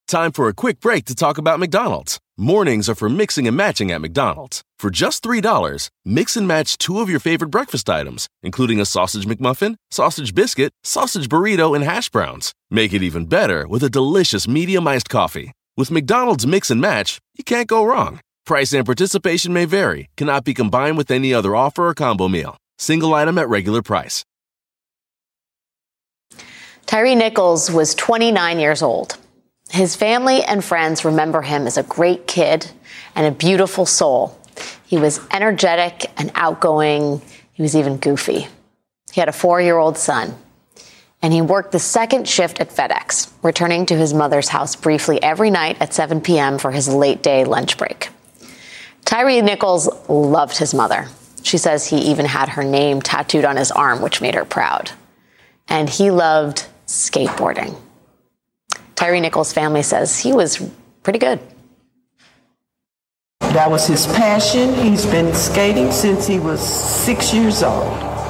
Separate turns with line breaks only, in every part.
Time for a quick break to talk about McDonald's. Mornings are for mixing and matching at McDonald's. For just $3, mix and match 2 of your favorite breakfast items, including a sausage McMuffin, sausage biscuit, sausage burrito, and hash browns. Make it even better with a delicious medium iced coffee. With McDonald's Mix and Match, you can't go wrong. Price and participation may vary. Cannot be combined with any other offer or combo meal. Single item at regular price.
Tyre Nichols was 29 years old. His family and friends remember him as a great kid and a beautiful soul. He was energetic and outgoing. He was even goofy. He had a 4-year-old son, and he worked the second shift at FedEx, returning to his mother's house briefly every night at 7 p.m. for his late-day lunch break. Tyre Nichols loved his mother. She says he even had her name tattooed on his arm, which made her proud. And he loved skateboarding. Tyre Nichols' family says he was pretty good.
That was his passion. He's been skating since he was 6 years old.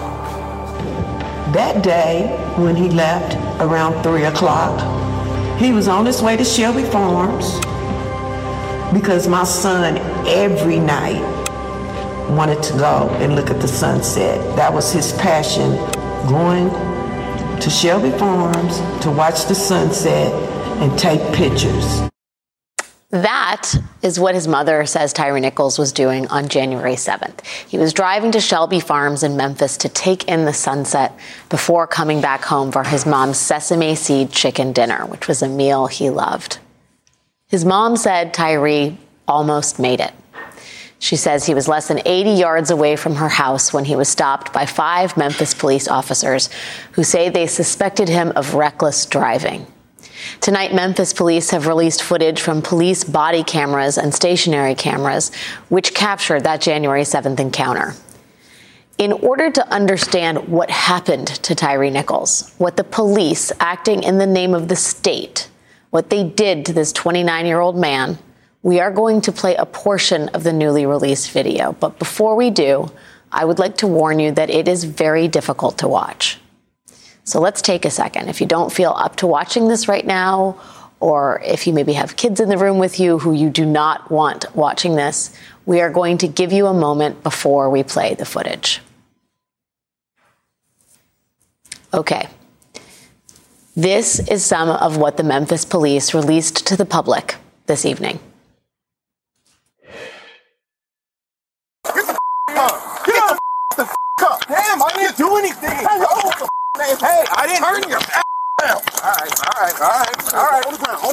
That day, when he left around 3 o'clock, he was on his way to Shelby Farms because my son every night wanted to go and look at the sunset. That was his passion, going to Shelby Farms to watch the sunset and take pictures.
That is what his mother says Tyre Nichols was doing on January 7th. He was driving to Shelby Farms in Memphis to take in the sunset before coming back home for his mom's sesame seed chicken dinner, which was a meal he loved. His mom said Tyre almost made it. She says he was less than 80 yards away from her house when he was stopped by 5 Memphis police officers who say they suspected him of reckless driving. Tonight, Memphis police have released footage from police body cameras and stationary cameras, which captured that January 7th encounter. In order to understand what happened to Tyre Nichols, what the police, acting in the name of the state, what they did to this 29-year-old man, we are going to play a portion of the newly released video. But before we do, I would like to warn you that it is very difficult to watch. So let's take a second. If you don't feel up to watching this right now, or if you maybe have kids in the room with you who you do not want watching this, we are going to give you a moment before we play the footage. Okay. This is some of what the Memphis police released to the public this evening.
Get the up. Damn, I didn't do anything. Hey, I didn't turn your ass down. All right. On the ground.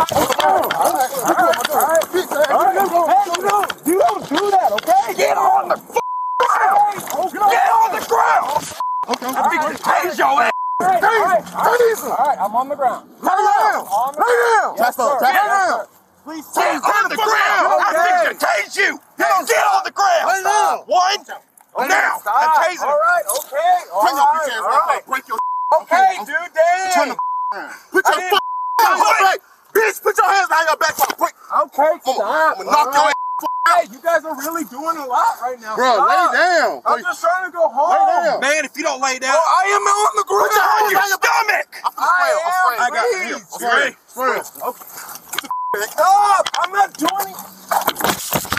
Hey, you don't do that, okay? Get on the ground. Get on the ground. Okay. I'm tase your ass. Tase him. All right, I'm on the ground. Lay down. Test down. Please get on the ground. I think tase you. Get on the ground. Lay down. 1. Now, I'm tasing. All right, okay. Bring your bitch ass right back. Break your okay, dude, damn. Turn the put your hands on your back. Bitch, put your hands on your back. Break. Okay, stop. I'm gonna knock your ass out. Hey, you guys are really doing a lot right now. Bro, lay down. I'm just trying to go home. Lay down. Man, if you don't lay down. I am on the ground. Put your hands on your stomach. I got you. Spray. Okay. Stop. I'm not doing it.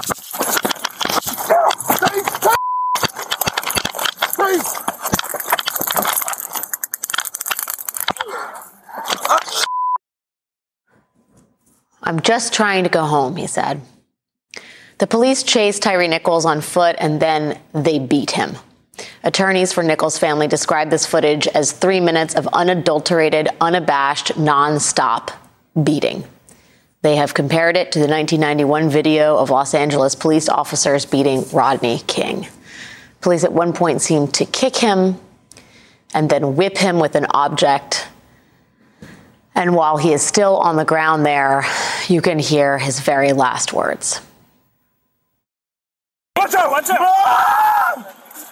I'm just trying to go home, he said. The police chased Tyre Nichols on foot and then they beat him. Attorneys for Nichols' family described this footage as 3 minutes of unadulterated, unabashed, nonstop beating. They have compared it to the 1991 video of Los Angeles police officers beating Rodney King. Police at one point seemed to kick him and then whip him with an object. And while he is still on the ground there, you can hear his very last words.
Watch out! Mom!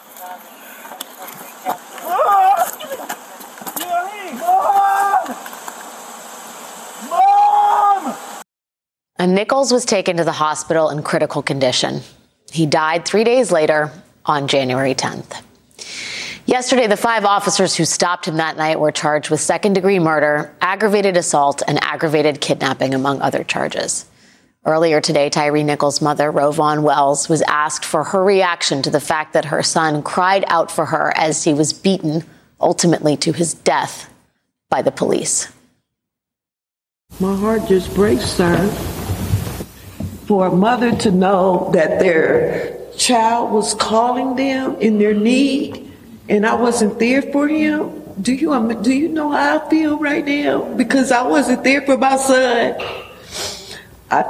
Mom!
And Nichols was taken to the hospital in critical condition. He died 3 days later on January 10th. Yesterday, the 5 officers who stopped him that night were charged with second-degree murder, aggravated assault, and aggravated kidnapping, among other charges. Earlier today, Tyre Nichols' mother, Rovon Wells, was asked for her reaction to the fact that her son cried out for her as he was beaten, ultimately to his death, by the police.
My heart just breaks, sir, for a mother to know that their child was calling them in their need, and I wasn't there for him. Do you know how I feel right now? Because I wasn't there for my son. I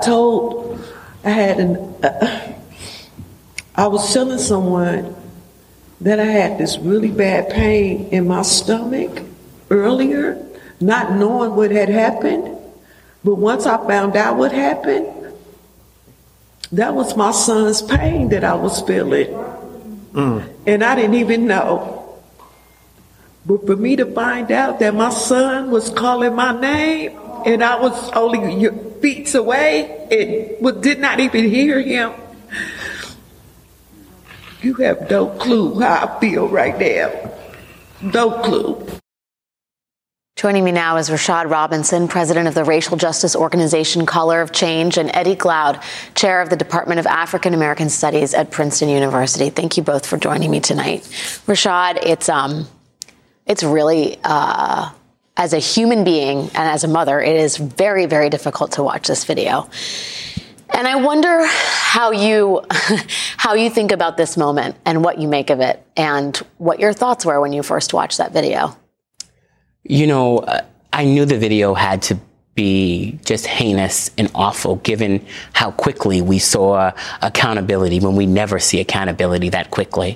was telling someone that I had this really bad pain in my stomach earlier, not knowing what had happened. But once I found out what happened, that was my son's pain that I was feeling. And I didn't even know. But for me to find out that my son was calling my name and I was only feet away and did not even hear him, you have no clue how I feel right now. No clue.
Joining me now is Rashad Robinson, president of the racial justice organization Color of Change, and Eddie Glaude, chair of the Department of African American Studies at Princeton University. Thank you both for joining me tonight. Rashad, it's really, as a human being and as a mother, it is very, very difficult to watch this video. And I wonder how you think about this moment and what you make of it and what your thoughts were when you first watched that video.
You know, I knew the video had to be just heinous and awful, given how quickly we saw accountability when we never see accountability that quickly.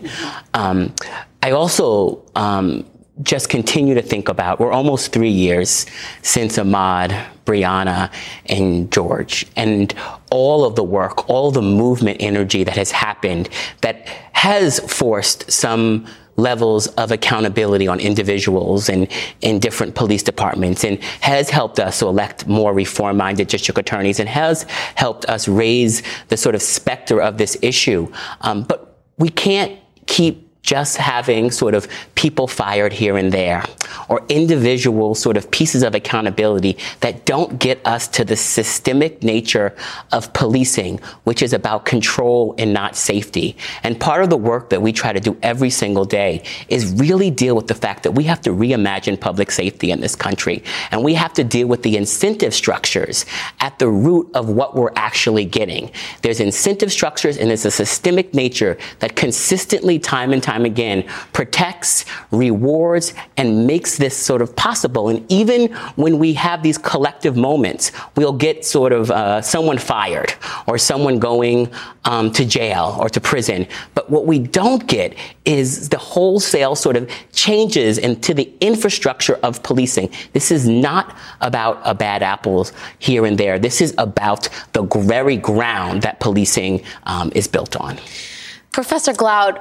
I also just continue to think about, we're almost 3 years since Ahmaud, Breonna, and George, and all of the work, all the movement energy that has happened that has forced some levels of accountability on individuals and in different police departments, and has helped us to elect more reform-minded district attorneys, and has helped us raise the sort of specter of this issue. But we can't keep just having sort of people fired here and there, or individual sort of pieces of accountability that don't get us to the systemic nature of policing, which is about control and not safety. And part of the work that we try to do every single day is really deal with the fact that we have to reimagine public safety in this country. And we have to deal with the incentive structures at the root of what we're actually getting. There's incentive structures, and there's a systemic nature that consistently, time and time again, protects, rewards, and makes this sort of possible. And even when we have these collective moments, we'll get sort of someone fired or someone going to jail or to prison. But what we don't get is the wholesale sort of changes into the infrastructure of policing. This is not about a bad apples here and there. This is about the very ground that policing is built on.
Professor Glaude,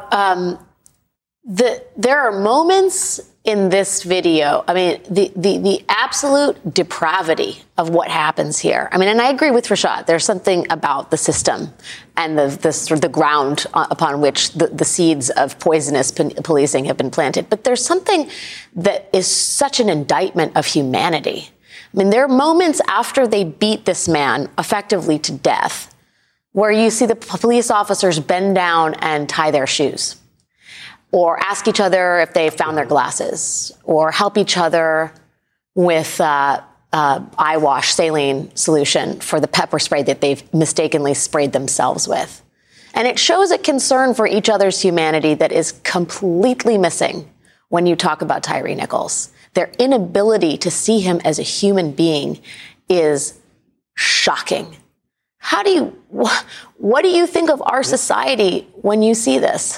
there are moments in this video, I mean, the absolute depravity of what happens here. I mean, and I agree with Rashad. There's something about the system and the ground upon which the seeds of poisonous policing have been planted. But there's something that is such an indictment of humanity. I mean, there are moments after they beat this man effectively to death where you see the police officers bend down and tie their shoes, or ask each other if they found their glasses, or help each other with eye wash saline solution for the pepper spray that they've mistakenly sprayed themselves with. And it shows a concern for each other's humanity that is completely missing when you talk about Tyre Nichols. Their inability to see him as a human being is shocking. What do you think of our society when you see this?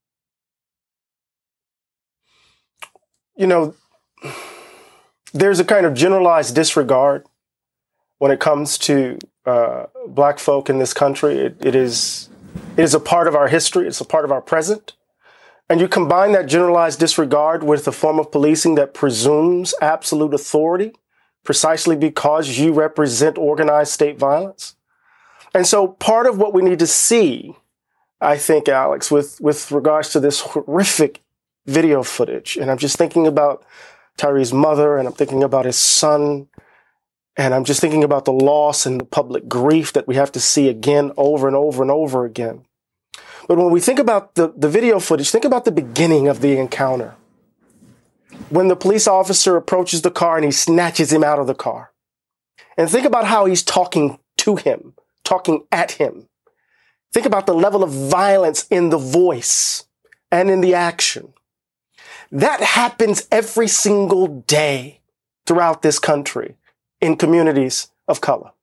You know, there's a kind of generalized disregard when it comes to Black folk in this country. It is a part of our history. It's a part of our present. And you combine that generalized disregard with a form of policing that presumes absolute authority precisely because you represent organized state violence. And so part of what we need to see, I think, Alex, with regards to this horrific video footage, and I'm just thinking about Tyree's mother, and I'm thinking about his son, and I'm just thinking about the loss and the public grief that we have to see again over and over and over again. But when we think about the video footage, think about the beginning of the encounter. When the police officer approaches the car and he snatches him out of the car. And think about how he's talking to him, talking at him. Think about the level of violence in the voice and in the action. That happens every single day throughout this country in communities of color.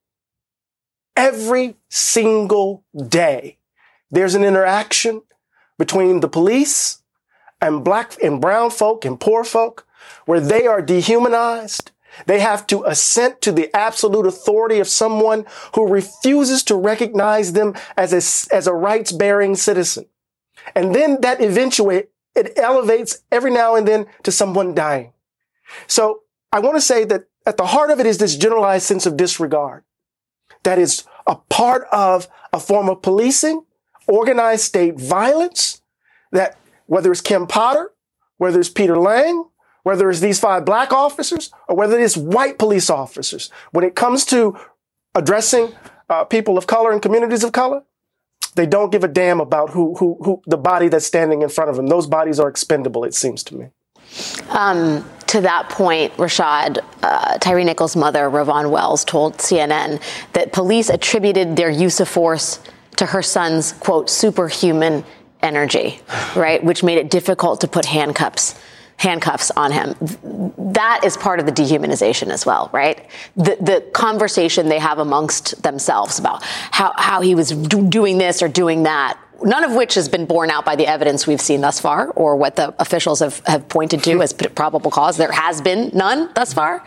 Every single day, there's an interaction between the police and black and brown folk and poor folk where they are dehumanized. They have to assent to the absolute authority of someone who refuses to recognize them as a rights-bearing citizen. And then that eventually, it elevates every now and then to someone dying. So I want to say that at the heart of it is this generalized sense of disregard that is a part of a form of policing, organized state violence, that whether it's Kim Potter, whether it's Peter Lang, whether it's these 5 black officers, or whether it's white police officers, when it comes to addressing people of color and communities of color, they don't give a damn about who the body that's standing in front of them. Those bodies are expendable, it seems to me.
To that point, Rashad, Tyre Nichols' mother, Ravon Wells, told CNN that police attributed their use of force to her son's, quote, superhuman energy, right, which made it difficult to put handcuffs on him. That is part of the dehumanization as well, right? The conversation they have amongst themselves about how he was doing this or doing that, none of which has been borne out by the evidence we've seen thus far or what the officials have pointed to as probable cause. There has been none thus far.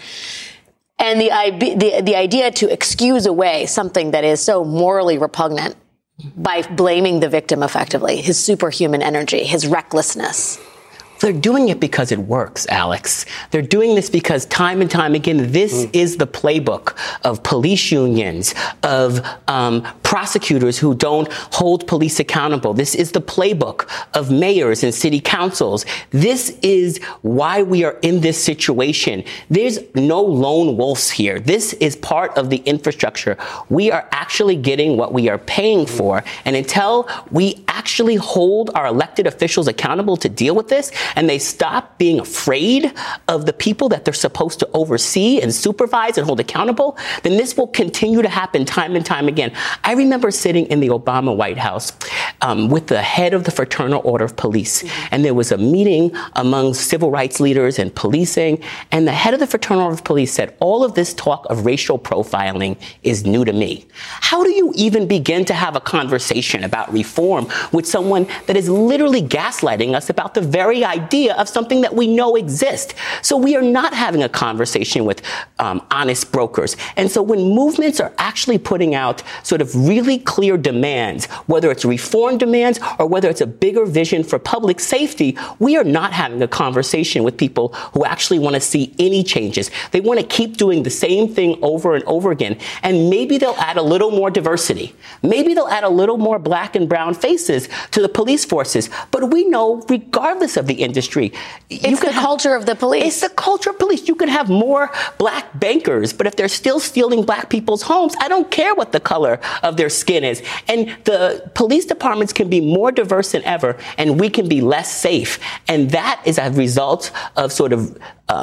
And the idea to excuse away something that is so morally repugnant by blaming the victim effectively, his superhuman energy, his recklessness.
They're doing it because it works, Alex. They're doing this because time and time again, this is the playbook of police unions, of prosecutors who don't hold police accountable. This is the playbook of mayors and city councils. This is why we are in this situation. There's no lone wolves here. This is part of the infrastructure. We are actually getting what we are paying for. And until we actually hold our elected officials accountable to deal with this, and they stop being afraid of the people that they're supposed to oversee and supervise and hold accountable, then this will continue to happen time and time again. I remember sitting in the Obama White House with the head of the Fraternal Order of Police, and there was a meeting among civil rights leaders and policing, and the head of the Fraternal Order of Police said, all of this talk of racial profiling is new to me. How do you even begin to have a conversation about reform with someone that is literally gaslighting us about the very idea of something that we know exists? So we are not having a conversation with honest brokers. And so when movements are actually putting out sort of really clear demands, whether it's reform demands or whether it's a bigger vision for public safety, we are not having a conversation with people who actually want to see any changes. They want to keep doing the same thing over and over again. And maybe they'll add a little more diversity. Maybe they'll add a little more black and brown faces to the police forces. But we know, regardless of the industry,
it's the culture of the police.
It's the culture of police. You could have more black bankers, but if they're still stealing black people's homes, I don't care what the color of their skin is. And the police departments can be more diverse than ever, and we can be less safe. And that is a result of sort of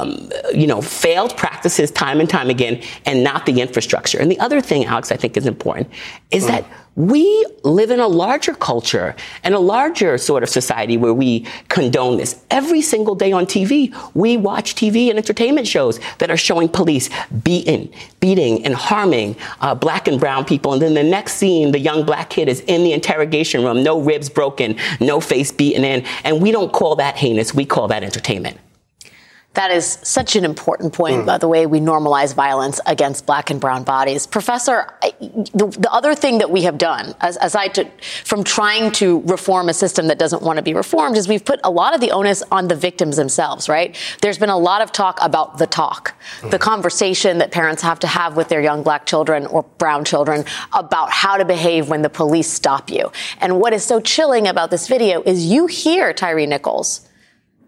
failed practices time and time again, and not the infrastructure. And the other thing, Alex, I think is important is that we live in a larger culture and a larger sort of society where we condone this. Every single day on TV, we watch TV and entertainment shows that are showing police beating and harming black and brown people. And then the next scene, the young black kid is in the interrogation room, no ribs broken, no face beaten in. And we don't call that heinous. We call that entertainment.
That is such an important point, by the way we normalize violence against black and brown bodies. Professor, the other thing that we have done, from trying to reform a system that doesn't want to be reformed, is we've put a lot of the onus on the victims themselves, right? There's been a lot of talk about the conversation that parents have to have with their young black children or brown children about how to behave when the police stop you. And what is so chilling about this video is you hear Tyre Nichols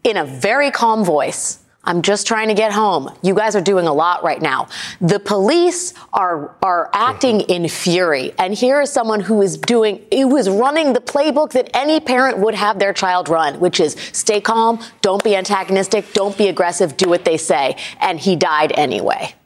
in a very calm voice, I'm just trying to get home. You guys are doing a lot right now. The police are acting in fury. And here is someone who is running the playbook that any parent would have their child run, which is stay calm, don't be antagonistic, don't be aggressive, do what they say. And he died anyway.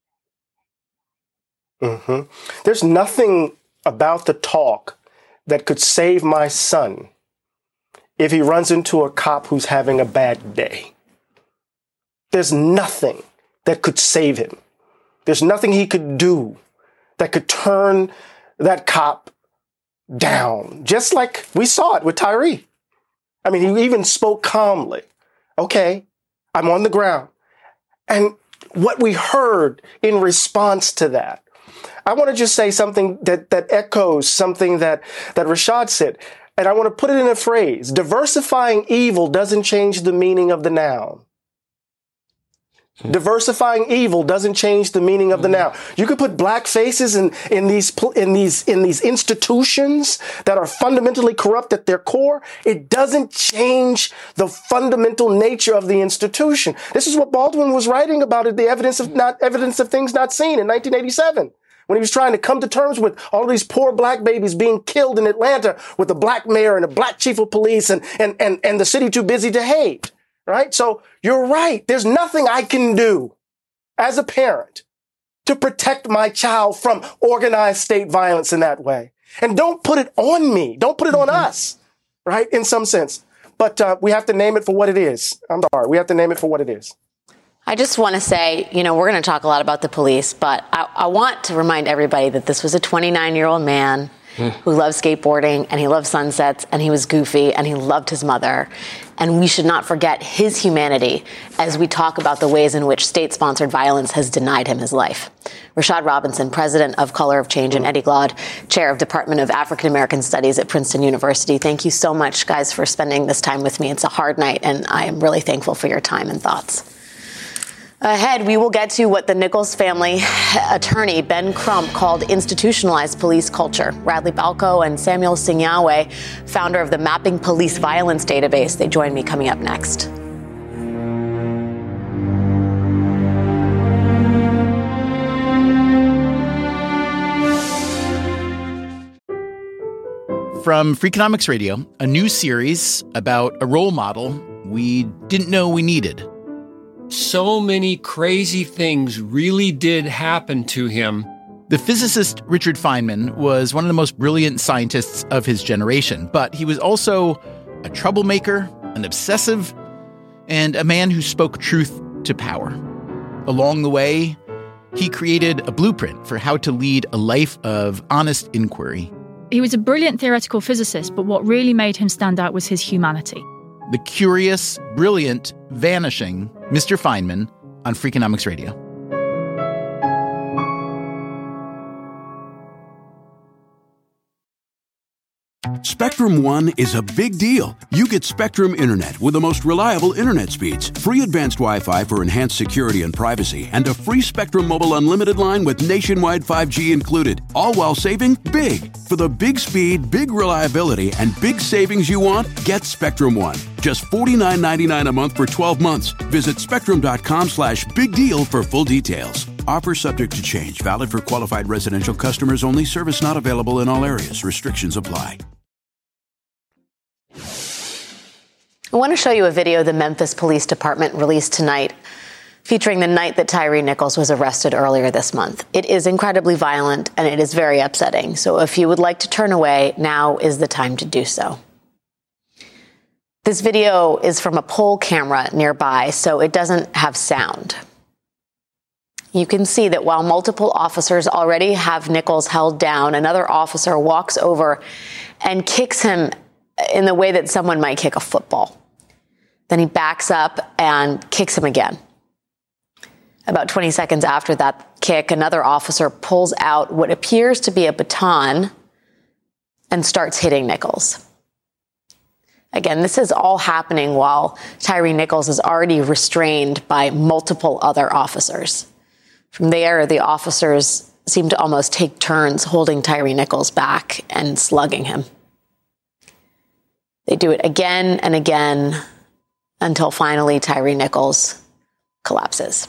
Mm-hmm. There's nothing about the talk that could save my son if he runs into a cop who's having a bad day. There's nothing that could save him. There's nothing he could do that could turn that cop down. Just like we saw it with Tyre. I mean, he even spoke calmly. Okay, I'm on the ground. And what we heard in response to that, I want to just say something that echoes something that Rashad said. And I want to put it in a phrase. Diversifying evil doesn't change the meaning of the noun. Diversifying evil doesn't change the meaning of the noun. You could put black faces in these institutions that are fundamentally corrupt at their core. It doesn't change the fundamental nature of the institution. This is what Baldwin was writing about it, the evidence of things not seen in 1987. When he was trying to come to terms with all of these poor black babies being killed in Atlanta with a black mayor and a black chief of police and the city too busy to hate. Right? So you're right. There's nothing I can do as a parent to protect my child from organized state violence in that way. And don't put it on me. Don't put it on us. Right? In some sense. But we have to name it for what it is. I'm sorry. We have to name it for what it is.
I just want to say, we're going to talk a lot about the police, but I want to remind everybody that this was a 29-year-old man who loved skateboarding, and he loved sunsets, and he was goofy, and he loved his mother. And we should not forget his humanity as we talk about the ways in which state-sponsored violence has denied him his life. Rashad Robinson, president of Color of Change, and Eddie Glaude, chair of Department of African American Studies at Princeton University. Thank you so much, guys, for spending this time with me. It's a hard night, and I am really thankful for your time and thoughts. Ahead, we will get to what the Nichols family attorney, Ben Crump, called institutionalized police culture. Radley Balco and Samuel Sinyawe, founder of the Mapping Police Violence database. They join me coming up next.
From Freakonomics Radio, a new series about a role model we didn't know we needed.
So many crazy things really did happen to him.
The physicist Richard Feynman was one of the most brilliant scientists of his generation, but he was also a troublemaker, an obsessive, and a man who spoke truth to power. Along the way, he created a blueprint for how to lead a life of honest inquiry.
He was a brilliant theoretical physicist, but what really made him stand out was his humanity.
The curious, brilliant, vanishing Mr. Feynman on Freakonomics Radio.
Spectrum One is a big deal. You get Spectrum Internet with the most reliable internet speeds, free advanced Wi-Fi for enhanced security and privacy, and a free Spectrum Mobile Unlimited line with nationwide 5G included, all while saving big. For the big speed, big reliability, and big savings you want, get Spectrum One. Just $49.99 a month for 12 months. Visit spectrum.com/big deal for full details. Offer subject to change. Valid for qualified residential customers only. Service not available in all areas. Restrictions apply.
I want to show you a video the Memphis Police Department released tonight featuring the night that Tyre Nichols was arrested earlier this month. It is incredibly violent and it is very upsetting. So if you would like to turn away, now is the time to do so. This video is from a poll camera nearby, so it doesn't have sound. You can see that while multiple officers already have Nichols held down, another officer walks over and kicks him in the way that someone might kick a football. Then he backs up and kicks him again. About 20 seconds after that kick, another officer pulls out what appears to be a baton and starts hitting Nichols. Again, this is all happening while Tyre Nichols is already restrained by multiple other officers. From there, the officers seem to almost take turns holding Tyre Nichols back and slugging him. They do it again and again until finally Tyre Nichols collapses.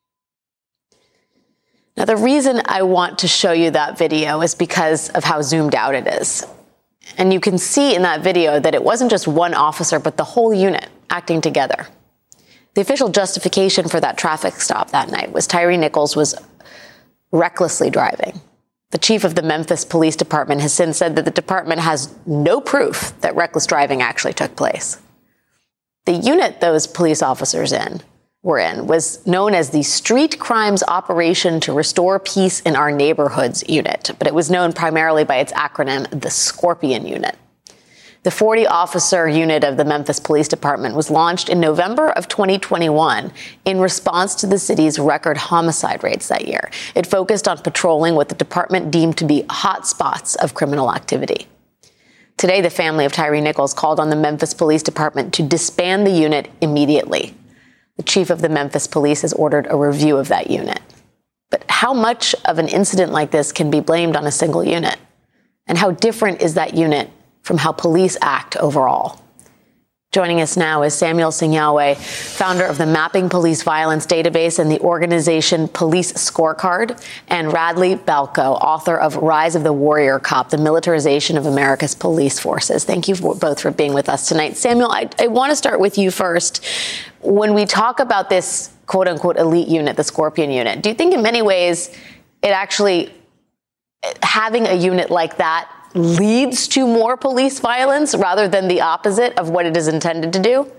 Now, the reason I want to show you that video is because of how zoomed out it is. And you can see in that video that it wasn't just one officer, but the whole unit acting together. The official justification for that traffic stop that night was Tyre Nichols was recklessly driving. The chief of the Memphis Police Department has since said that the department has no proof that reckless driving actually took place. The unit those police officers were in was known as the Street Crimes Operation to Restore Peace in Our Neighborhoods Unit, but it was known primarily by its acronym, the Scorpion Unit. The 40-officer unit of the Memphis Police Department was launched in November of 2021 in response to the city's record homicide rates that year. It focused on patrolling what the department deemed to be hot spots of criminal activity. Today, the family of Tyre Nichols called on the Memphis Police Department to disband the unit immediately. The chief of the Memphis Police has ordered a review of that unit. But how much of an incident like this can be blamed on a single unit? And how different is that unit from how police act overall? Joining us now is Samuel Sinyawe, founder of the Mapping Police Violence Database and the organization Police Scorecard, and Radley Balko, author of Rise of the Warrior Cop, the Militarization of America's Police Forces. Thank you both for being with us tonight. Samuel, I want to start with you first. When we talk about this quote-unquote elite unit, the Scorpion unit, do you think in many ways it actually, having a unit like that, leads to more police violence rather than the opposite of what it is intended to do?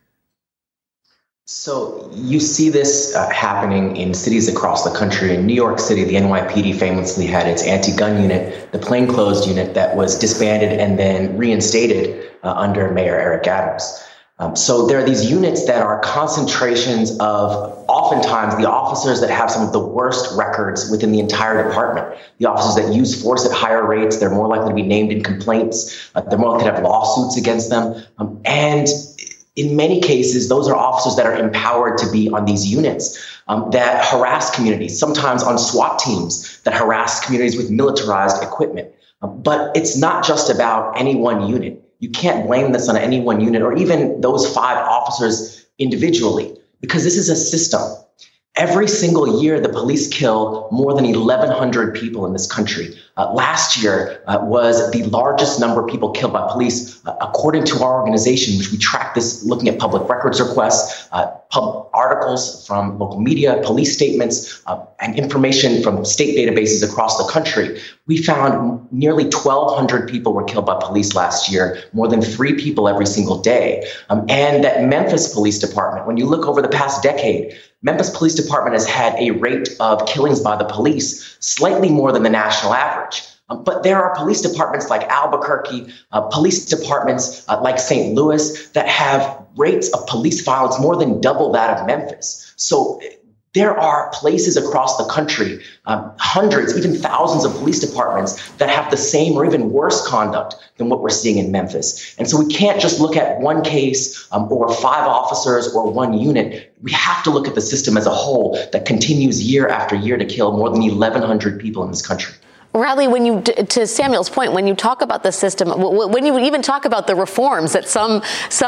So you see this happening in cities across the country. In New York City, the NYPD famously had its anti-gun unit, the plainclothes unit that was disbanded and then reinstated under Mayor Eric Adams. So there are these units that are concentrations of oftentimes the officers that have some of the worst records within the entire department. The officers that use force at higher rates, they're more likely to be named in complaints. They're more likely to have lawsuits against them. And in many cases, those are officers that are empowered to be on these units that harass communities, sometimes on SWAT teams that harass communities with militarized equipment. But it's not just about any one unit. You can't blame this on any one unit or even those 5 officers individually, because this is a system. Every single year, the police kill more than 1,100 people in this country. Last year was the largest number of people killed by police, according to our organization, which we track this looking at public records requests, articles from local media, police statements, and information from state databases across the country. We found nearly 1,200 people were killed by police last year, more than 3 people every single day. And that Memphis Police Department, when you look over the past decade, Memphis Police Department has had a rate of killings by the police slightly more than the national average. But there are police departments like Albuquerque, police departments like St. Louis that have rates of police violence more than double that of Memphis. So there are places across the country, hundreds, even thousands of police departments that have the same or even worse conduct than what we're seeing in Memphis. And so we can't just look at one case or 5 officers or one unit. We have to look at the system as a whole that continues year after year to kill more than 1,100 people in this country.
Radley, to Samuel's point, when you talk about the system, when you even talk about the reforms that some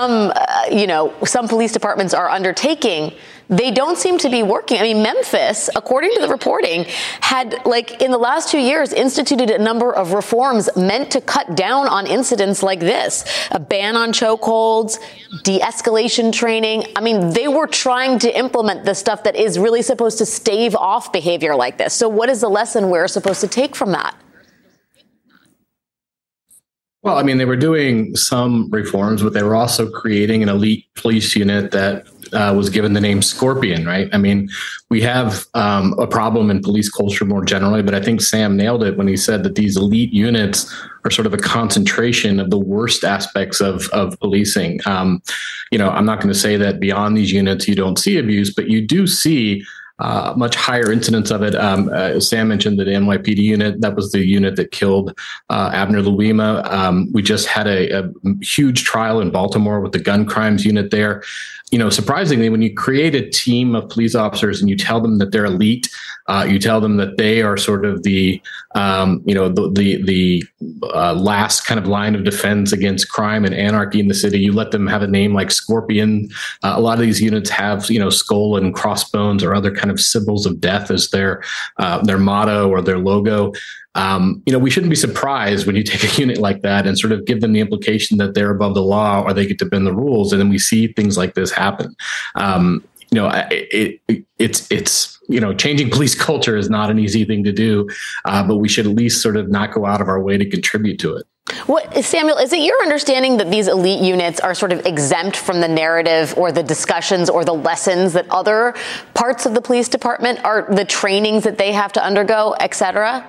police departments are undertaking, they don't seem to be working. I mean, Memphis, according to the reporting, had, in the last 2 years, instituted a number of reforms meant to cut down on incidents like this. A ban on chokeholds, de-escalation training. I mean, they were trying to implement the stuff that is really supposed to stave off behavior like this. So what is the lesson we're supposed to take from that?
Well, I mean, they were doing some reforms, but they were also creating an elite police unit that was given the name Scorpion, right? I mean, we have a problem in police culture more generally, but I think Sam nailed it when he said that these elite units are sort of a concentration of the worst aspects of policing. I'm not going to say that beyond these units you don't see abuse, but you do see much higher incidence of it. Sam mentioned the NYPD unit. That was the unit that killed Abner Louima. We just had a huge trial in Baltimore with the gun crimes unit there. Surprisingly, when you create a team of police officers and you tell them that they're elite, you tell them that they are sort of the last kind of line of defense against crime and anarchy in the city. You let them have a name like Scorpion. A lot of these units have, skull and crossbones or other kind of symbols of death as their motto or their logo. We shouldn't be surprised when you take a unit like that and sort of give them the implication that they're above the law or they get to bend the rules. And then we see things like this happen. It's changing police culture is not an easy thing to do, but we should at least sort of not go out of our way to contribute to it.
Samuel, is it your understanding that these elite units are sort of exempt from the narrative or the discussions or the lessons that other parts of the police department are, the trainings that they have to undergo, et cetera?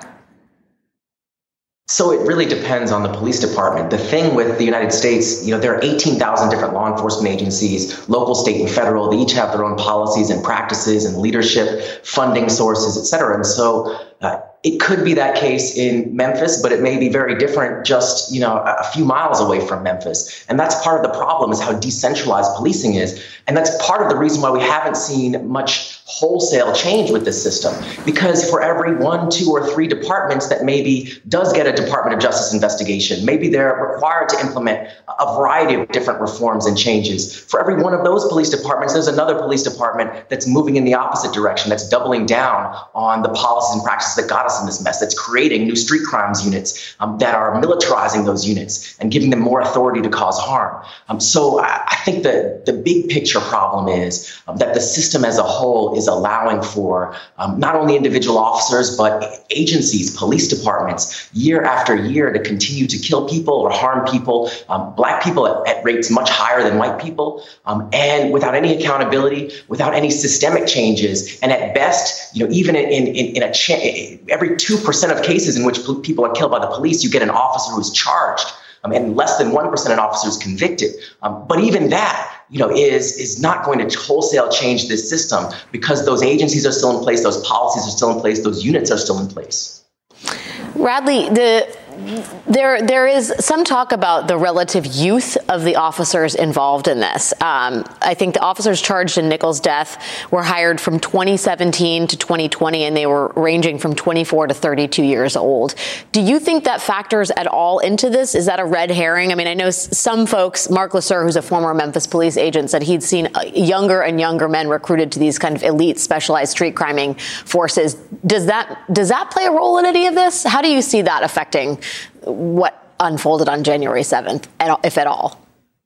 So it really depends on the police department. The thing with the United States, there are 18,000 different law enforcement agencies, local, state, and federal. They each have their own policies and practices and leadership, funding sources, et cetera. And so it could be that case in Memphis, but it may be very different just, a few miles away from Memphis. And that's part of the problem, is how decentralized policing is. And that's part of the reason why we haven't seen much wholesale change with this system, because for every 1, 2, or 3 departments that maybe does get a Department of Justice investigation, maybe they're required to implement a variety of different reforms and changes. For every one of those police departments, there's another police department that's moving in the opposite direction, that's doubling down on the policies and practices that got us in this mess, that's creating new street crimes units that are militarizing those units and giving them more authority to cause harm. So I think that the big picture problem is that the system as a whole is allowing for not only individual officers, but agencies, police departments, year after year to continue to kill people or harm people, Black people at rates much higher than white people, and without any accountability, without any systemic changes. And at best, even in every 2% of cases in which people are killed by the police, you get an officer who is charged, and less than 1% of officers convicted. But even that, is not going to wholesale change this system, because those agencies are still in place, those policies are still in place, those units are still in place.
Radley, there is some talk about the relative youth of the officers involved in this. I think the officers charged in Nichols' death were hired from 2017 to 2020, and they were ranging from 24 to 32 years old. Do you think that factors at all into this? Is that a red herring? I mean, I know some folks, Mark Lasser, who's a former Memphis police agent, said he'd seen younger and younger men recruited to these kind of elite specialized street criming forces. Does that play a role in any of this? How do you see that affecting what unfolded on January 7th, if at all?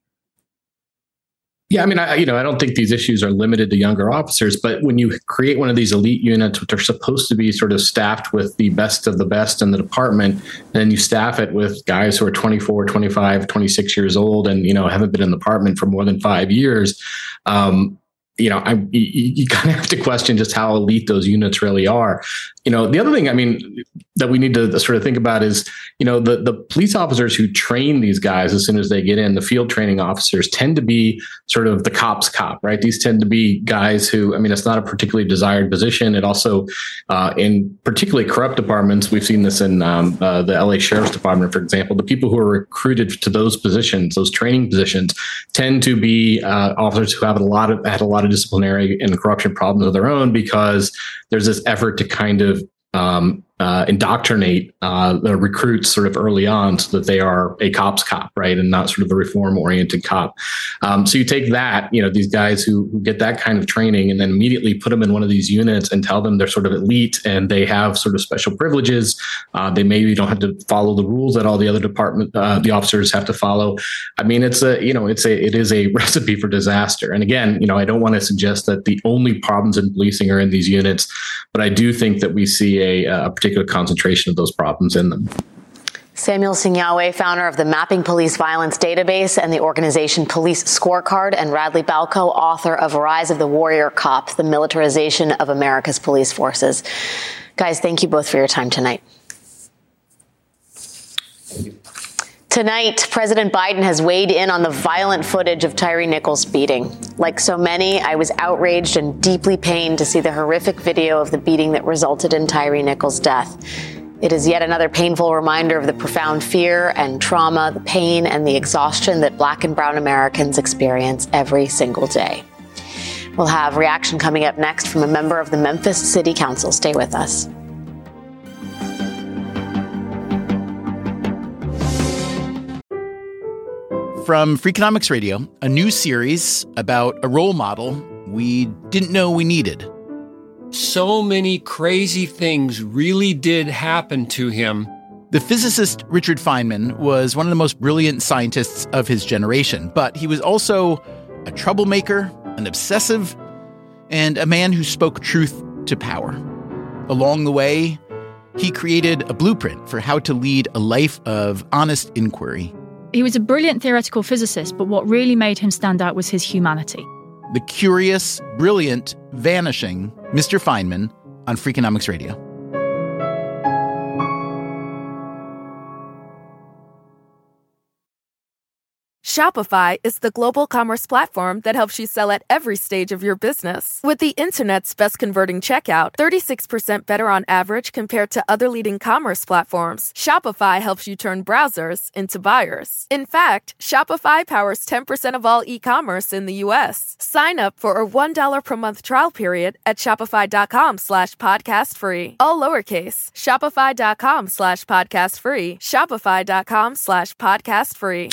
Yeah, I mean, I don't think these issues are limited to younger officers, but when you create one of these elite units, which are supposed to be sort of staffed with the best of the best in the department, and then you staff it with guys who are 24, 25, 26 years old and, haven't been in the department for more than 5 years, you kind of have to question just how elite those units really are. The other thing, that we need to sort of think about is, the police officers who train these guys as soon as they get in, the field training officers, tend to be sort of the cop's cop, right? These tend to be guys who, it's not a particularly desired position. It also, in particularly corrupt departments, we've seen this in the LA Sheriff's Department, for example, the people who are recruited to those positions, those training positions, tend to be officers who have had a lot of disciplinary and corruption problems of their own, because there's this effort to kind of indoctrinate the recruits sort of early on so that they are a cop's cop, right? And not sort of a reform-oriented cop. So you take that, these guys who get that kind of training and then immediately put them in one of these units and tell them they're sort of elite and they have sort of special privileges. They maybe don't have to follow the rules that all the other the officers have to follow. It is a recipe for disaster. And again, I don't want to suggest that the only problems in policing are in these units, but I do think that we see a particular concentration of those problems in them.
Samuel Sinyawe, founder of the Mapping Police Violence Database and the organization Police Scorecard, and Radley Balko, author of Rise of the Warrior Cop, the Militarization of America's Police Forces. Guys, thank you both for your time tonight.
Thank you.
Tonight, President Biden has weighed in on the violent footage of Tyre Nichols' beating. Like so many, I was outraged and deeply pained to see the horrific video of the beating that resulted in Tyre Nichols' death. It is yet another painful reminder of the profound fear and trauma, the pain and the exhaustion that Black and brown Americans experience every single day. We'll have reaction coming up next from a member of the Memphis City Council. Stay with us.
From Freakonomics Radio, a new series about a role model we didn't know we needed.
So many crazy things really did happen to him.
The physicist Richard Feynman was one of the most brilliant scientists of his generation, but he was also a troublemaker, an obsessive, and a man who spoke truth to power. Along the way, he created a blueprint for how to lead a life of honest inquiry.
He was a brilliant theoretical physicist, but what really made him stand out was his humanity.
The curious, brilliant, vanishing Mr. Feynman on Freakonomics Radio.
Shopify is the global commerce platform that helps you sell at every stage of your business. With the internet's best converting checkout, 36% better on average compared to other leading commerce platforms, Shopify helps you turn browsers into buyers. In fact, Shopify powers 10% of all e-commerce in the U.S. Sign up for a $1 per month trial period at shopify.com/podcastfree. All lowercase, shopify.com/podcastfree, shopify.com/podcastfree.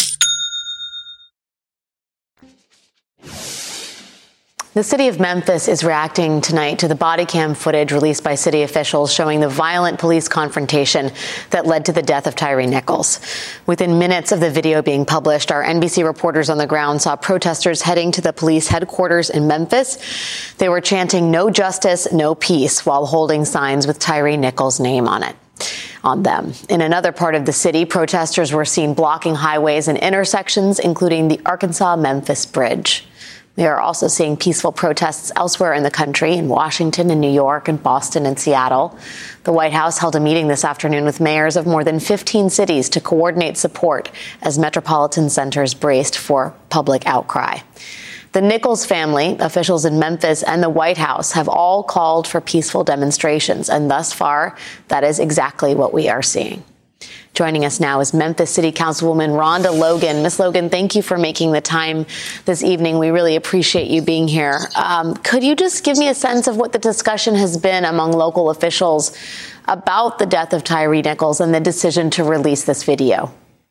The city of Memphis is reacting tonight to the body cam footage released by city officials showing the violent police confrontation that led to the death of Tyre Nichols. Within minutes of the video being published, our NBC reporters on the ground saw protesters heading to the police headquarters in Memphis. They were chanting "No justice, no peace" while holding signs with Tyre Nichols' name on them. In another part of the city, protesters were seen blocking highways and intersections, including the Arkansas-Memphis Bridge. We are also seeing peaceful protests elsewhere in the country, in Washington and New York and Boston and Seattle. The White House held a meeting this afternoon with mayors of more than 15 cities to coordinate support as metropolitan centers braced for public outcry. The Nichols family, officials in Memphis, and the White House have all called for peaceful demonstrations, and thus far, that is exactly what we are seeing. Joining us now is Memphis City Councilwoman Rhonda Logan. Ms. Logan, thank you for making the time this evening. We really appreciate you being here. Could you just give me a sense of what the discussion has been among local officials about the death of Tyre Nichols and the decision to release this video?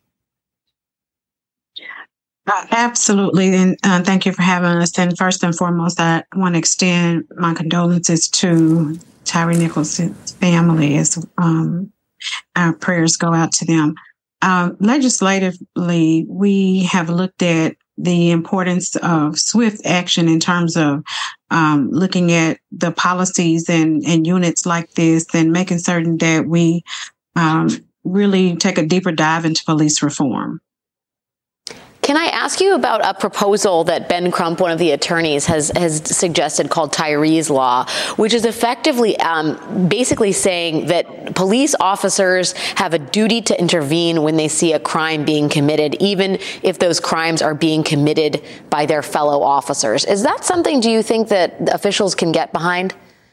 Absolutely. And thank you for having us. And first and foremost, I want to extend my condolences to Tyre Nichols' family as our prayers go out to them. Legislatively, we have looked at the importance of swift action in terms of looking at the policies and units like this and making certain that we really take a deeper dive into police reform.
Can I ask you about a proposal that Ben Crump, one of the attorneys, has suggested called Tyree's Law, which is effectively basically saying that police officers have a duty to intervene when they see a crime being committed, even if those crimes are being committed by their fellow officers. Is that something, do you think, that officials can get behind?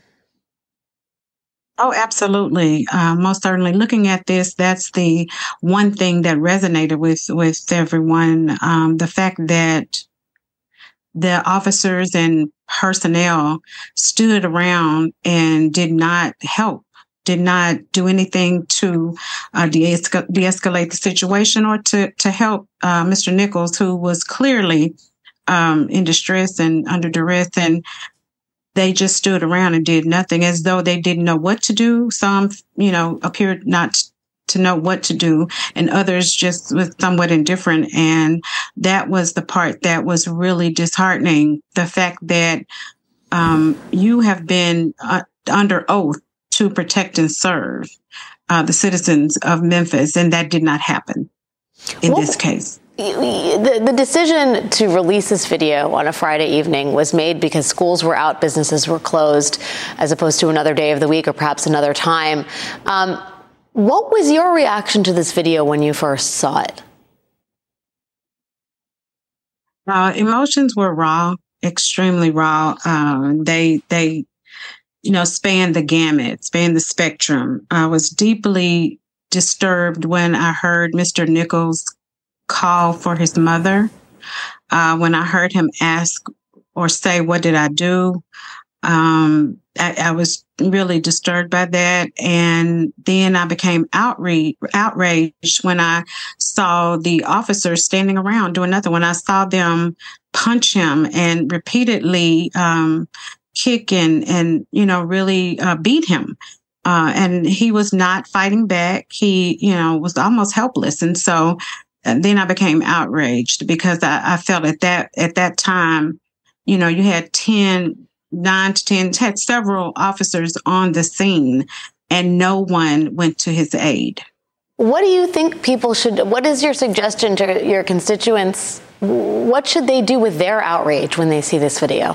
Oh, absolutely. Most certainly. Looking at this, that's the one thing that resonated with everyone. The fact that the officers and personnel stood around and did not help, did not do anything to de-escalate the situation or to help Mr. Nichols, who was clearly in distress and under duress, and they just stood around and did nothing, as though they didn't know what to do. Some, appeared not to know what to do, and others just was somewhat indifferent. And that was the part that was really disheartening. The fact that you have been under oath to protect and serve the citizens of Memphis, and that did not happen in this case.
The decision to release this video on a Friday evening was made because schools were out, businesses were closed, as opposed to another day of the week or perhaps another time. What was your reaction to this video when you first saw it?
Emotions were raw, extremely raw. They spanned the gamut, spanned the spectrum. I was deeply disturbed when I heard Mr. Nichols call for his mother. When I heard him ask or say, "What did I do?" I was really disturbed by that. And then I became outraged when I saw the officers standing around doing nothing. When I saw them punch him and repeatedly kick and really beat him. And he was not fighting back. He, was almost helpless. And so then I became outraged because I felt at that time, you had 9 to 10, had several officers on the scene and no one went to his aid.
What do you think what is your suggestion to your constituents? What should they do with their outrage when they see this video?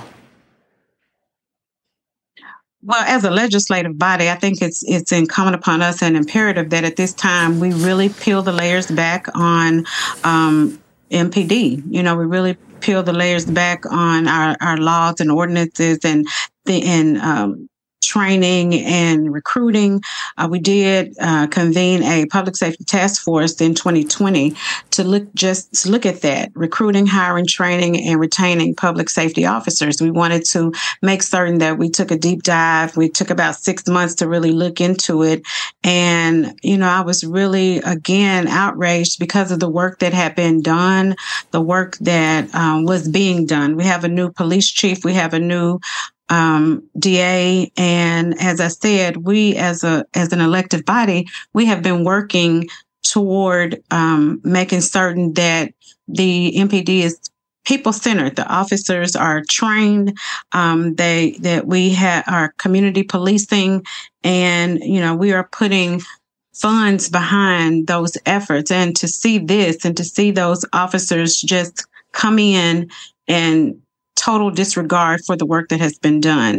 Well, as a legislative body, I think it's incumbent upon us and imperative that at this time we really peel the layers back on MPD. We really peel the layers back on our laws and ordinances and training and recruiting. We did convene a public safety task force in 2020 to look at that, recruiting, hiring, training, and retaining public safety officers. We wanted to make certain that we took a deep dive. We took about 6 months to really look into it. And, I was really, again, outraged because of the work that had been done, the work that was being done. We have a new police chief. We have a new DA. And as I said, we as an elected body, we have been working toward making certain that the MPD is people-centered. The officers are trained, that we are community policing, and, we are putting funds behind those efforts. And to see this and to see those officers just come in and total disregard for the work that has been done.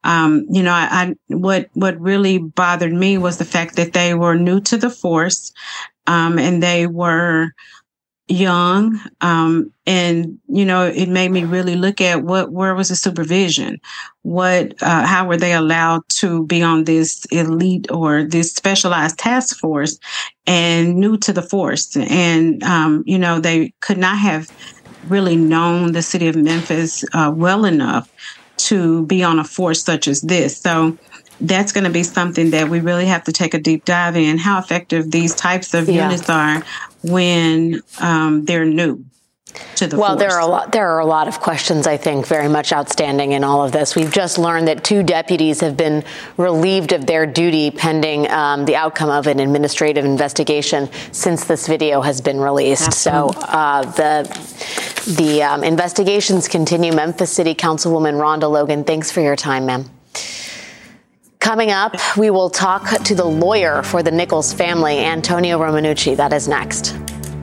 What really bothered me was the fact that they were new to the force, and they were young. It made me really look at where was the supervision? How were they allowed to be on this elite or this specialized task force and new to the force? And, they could not have really known the city of Memphis well enough to be on a force such as this. So that's going to be something that we really have to take a deep dive in, how effective these types of units are when they're new to the force.
There are a lot of questions, I think, very much outstanding in all of this. We've just learned that 2 deputies have been relieved of their duty pending the outcome of an administrative investigation since this video has been released. Absolutely. So the investigations continue. Memphis City Councilwoman Rhonda Logan, thanks for your time, ma'am. Coming up, we will talk to the lawyer for the Nichols family, Antonio Romanucci. That is next.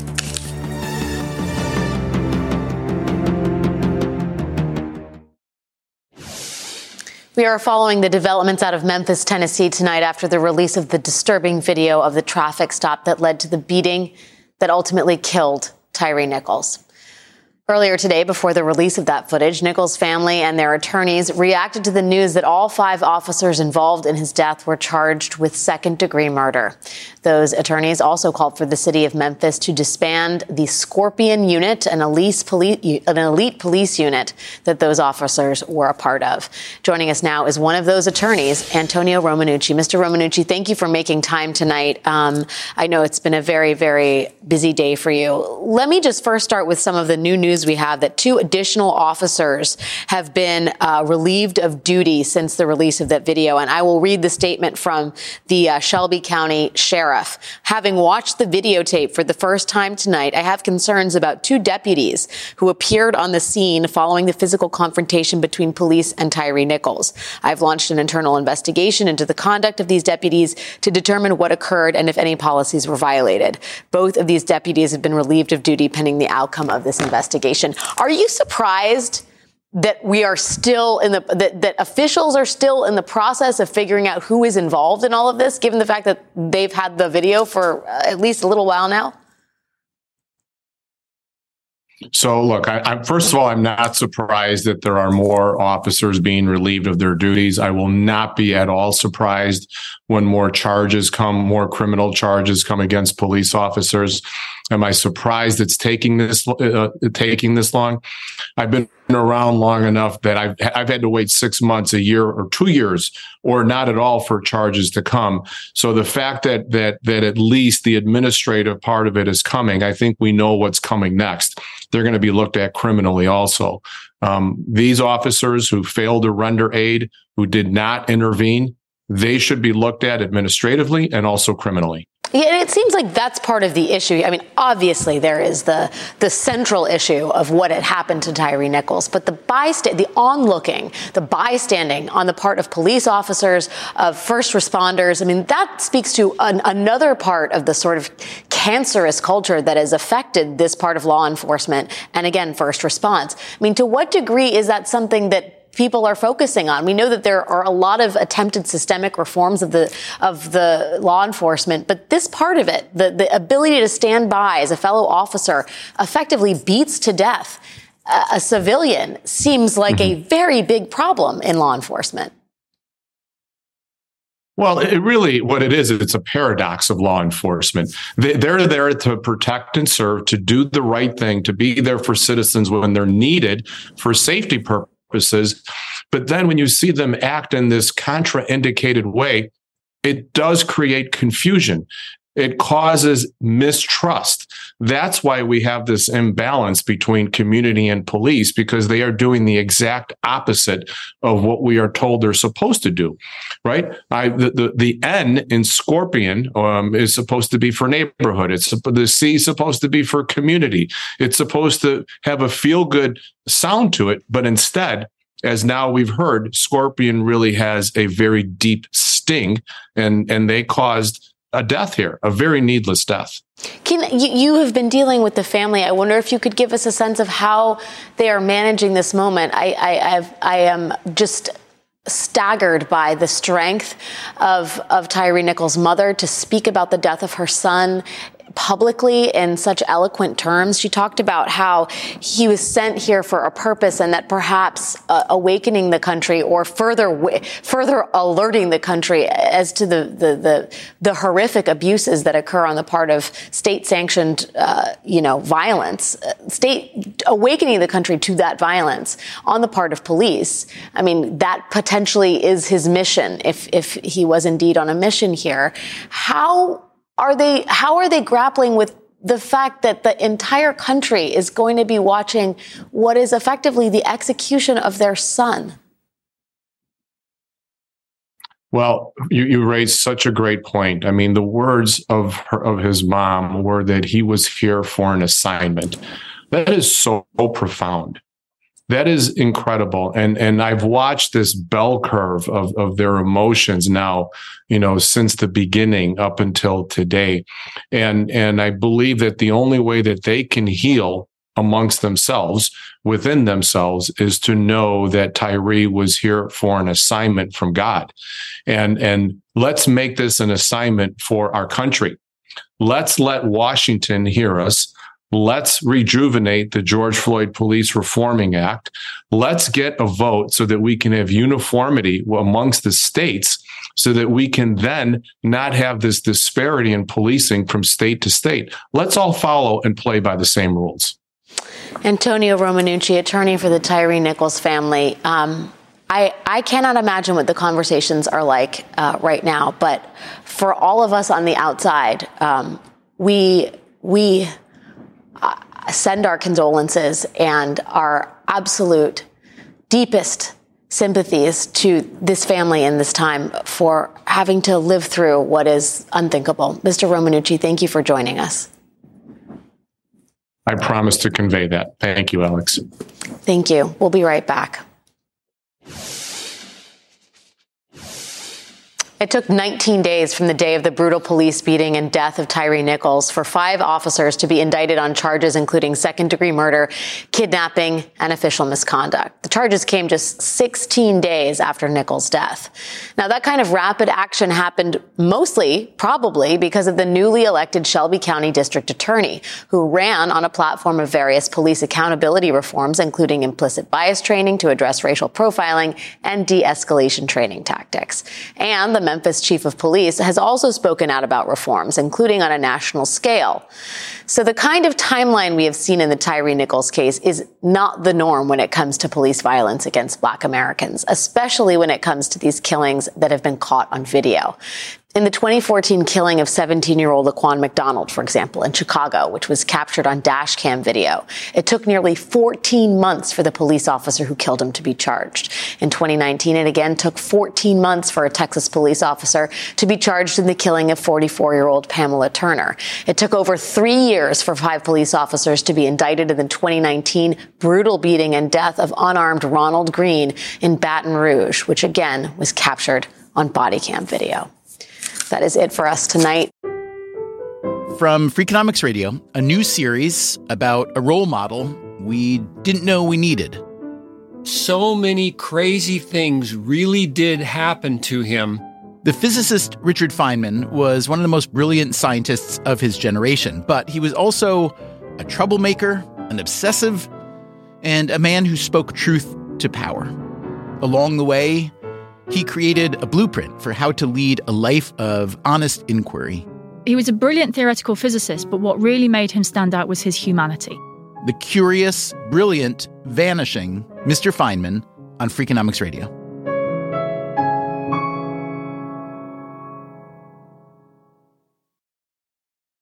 We are following the developments out of Memphis, Tennessee tonight after the release of the disturbing video of the traffic stop that led to the beating that ultimately killed Tyre Nichols. Earlier today, before the release of that footage, Nichols' family and their attorneys reacted to the news that all 5 officers involved in his death were charged with second-degree murder. Those attorneys also called for the city of Memphis to disband the Scorpion unit, an elite police unit that those officers were a part of. Joining us now is one of those attorneys, Antonio Romanucci. Mr. Romanucci, thank you for making time tonight. I know it's been a very, very busy day for you. Let me just first start with some of the new news we have that 2 additional officers have been relieved of duty since the release of that video. And I will read the statement from the Shelby County Sheriff. Having watched the videotape for the first time tonight, I have concerns about 2 deputies who appeared on the scene following the physical confrontation between police and Tyre Nichols. I've launched an internal investigation into the conduct of these deputies to determine what occurred and if any policies were violated. Both of these deputies have been relieved of duty pending the outcome of this investigation. Are you surprised that we are still that officials are still in the process of figuring out who is involved in all of this, given the fact that they've had the video for at least a little while now?
So, look, first of all, I'm not surprised that there are more officers being relieved of their duties. I will not be at all surprised when more criminal charges come against police officers. Am I surprised it's taking this long? I've been around long enough that I've had to wait 6 months, a year, or 2 years, or not at all for charges to come. So the fact that at least the administrative part of it is coming, I think we know what's coming next. They're going to be looked at criminally also. These officers who failed to render aid, who did not intervene, they should be looked at administratively and also criminally.
Yeah, and it seems like that's part of the issue. I mean, obviously there is the central issue of what had happened to Tyre Nichols, but the bystanding on the part of police officers, of first responders, I mean, that speaks to another part of the sort of cancerous culture that has affected this part of law enforcement and, again, first response. I mean, to what degree is that something that people are focusing on? We know that there are a lot of attempted systemic reforms of the law enforcement, but this part of it, the ability to stand by as a fellow officer effectively beats to death a civilian, seems like a very big problem in law enforcement.
Well, what it is, it's a paradox of law enforcement. They're there to protect and serve, to do the right thing, to be there for citizens when they're needed for safety purposes. But then when you see them act in this contraindicated way, it does create confusion. It causes mistrust. That's why we have this imbalance between community and police, because they are doing the exact opposite of what we are told they're supposed to do, right? The N in Scorpion is supposed to be for neighborhood. The C is supposed to be for community. It's supposed to have a feel-good sound to it, but instead, as now we've heard, Scorpion really has a very deep sting, and they caused a death here, a very needless death.
You have been dealing with the family. I wonder if you could give us a sense of how they are managing this moment. I am just staggered by the strength of Tyre Nichols' mother to speak about the death of her son publicly in such eloquent terms. She talked about how he was sent here for a purpose, and that perhaps awakening the country, or further alerting the country as to the horrific abuses that occur on the part of state-sanctioned, violence, awakening the country to that violence on the part of police. I mean, that potentially is his mission if he was indeed on a mission here. How are they grappling with the fact that the entire country is going to be watching what is effectively the execution of their son?
Well, you raised such a great point. I mean, the words of his mom were that he was here for an assignment. That is so profound. That is incredible. And I've watched this bell curve of their emotions now, since the beginning up until today. And I believe that the only way that they can heal amongst themselves, within themselves, is to know that Tyre was here for an assignment from God. And let's make this an assignment for our country. Let's let Washington hear us. Let's rejuvenate the George Floyd Police Reforming Act. Let's get a vote so that we can have uniformity amongst the states, so that we can then not have this disparity in policing from state to state. Let's all follow and play by the same rules.
Antonio Romanucci, attorney for the Tyre Nichols family. I cannot imagine what the conversations are like right now, but for all of us on the outside, we send our condolences and our absolute deepest sympathies to this family in this time for having to live through what is unthinkable. Mr. Romanucci, thank you for joining us.
I promise to convey that. Thank you, Alex.
Thank you. We'll be right back. It took 19 days from the day of the brutal police beating and death of Tyre Nichols for 5 officers to be indicted on charges including second-degree murder, kidnapping, and official misconduct. The charges came just 16 days after Nichols' death. Now, that kind of rapid action happened mostly, probably, because of the newly elected Shelby County District Attorney, who ran on a platform of various police accountability reforms, including implicit bias training to address racial profiling and de-escalation training tactics. And the Memphis chief of police has also spoken out about reforms, including on a national scale. So the kind of timeline we have seen in the Tyre Nichols case is not the norm when it comes to police violence against Black Americans, especially when it comes to these killings that have been caught on video. In the 2014 killing of 17-year-old Laquan McDonald, for example, in Chicago, which was captured on dash cam video, it took nearly 14 months for the police officer who killed him to be charged. In 2019, it again took 14 months for a Texas police officer to be charged in the killing of 44-year-old Pamela Turner. It took over 3 years for 5 police officers to be indicted in the 2019 brutal beating and death of unarmed Ronald Green in Baton Rouge, which again was captured on body cam video. That is it for us tonight.
From Freakonomics Radio, a new series about a role model we didn't know we needed.
So many crazy things really did happen to him.
The physicist Richard Feynman was one of the most brilliant scientists of his generation, but he was also a troublemaker, an obsessive, and a man who spoke truth to power. Along the way, he created a blueprint for how to lead a life of honest inquiry.
He was a brilliant theoretical physicist, but what really made him stand out was his humanity.
The curious, brilliant, vanishing Mr. Feynman on Freakonomics Radio.